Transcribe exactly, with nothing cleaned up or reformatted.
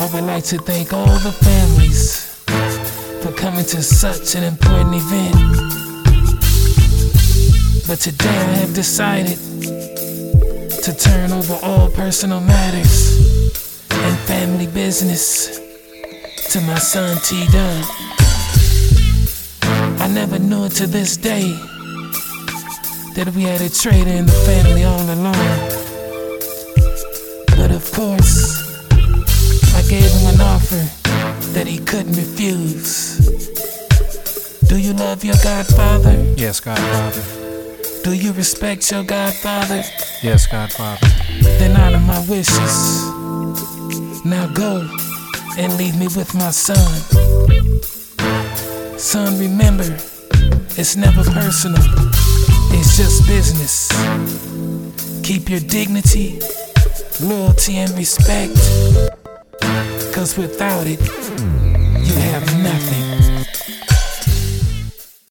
I would like to thank all the families for coming to such an important event. But today I have decided to turn over all personal matters and family business to my son T Dunn. I never knew it to this day that we had a traitor in the family all along. But of course, I gave him an offer that he couldn't refuse. Do you love your Godfather? Yes, Godfather. Do you respect your Godfather? Yes, Godfather. Then honor my wishes. Now go and leave me with my son. Son, remember, it's never personal. It's just business. Keep your dignity, loyalty, and respect. Cause without it, you have nothing.